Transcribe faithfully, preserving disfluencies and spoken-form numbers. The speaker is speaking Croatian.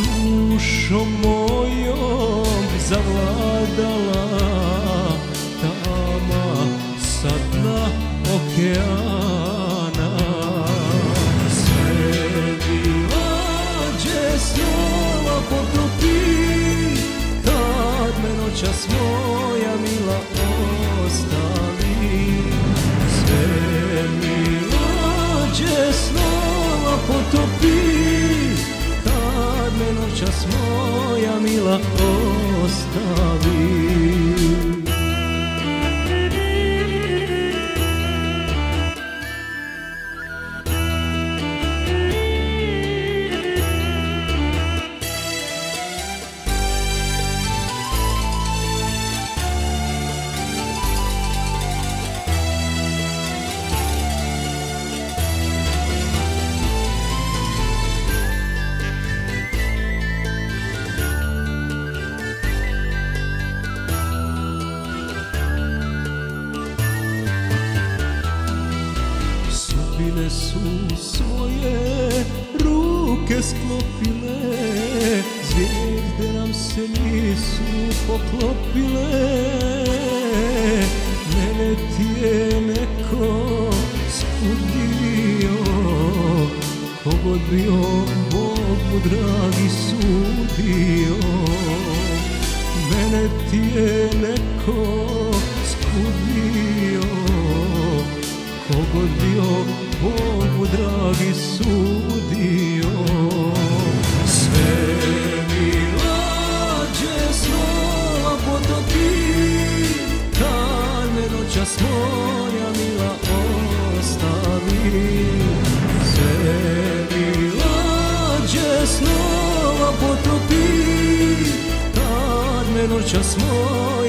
dušom mojom zavladala tama sa dna okeana. Sve mi lađe snova potopi kad me noćas moja mila ostavi. Sve mi lađe snova potopi kad me noćas moja mila ostavi. Sudbine su svoje ruke sklopile, zvijezde nam se nisu poklopile. Mene ti je neko skudio, kogod bio Bog mu dragi sudio. Mene ti je neko skudio, kogod bio Bog mu dragi sudio. Sve mi lađe snova potopi kad me noćas moja mila ostavi. Sve mi lađe snova potopi kad me noćas moja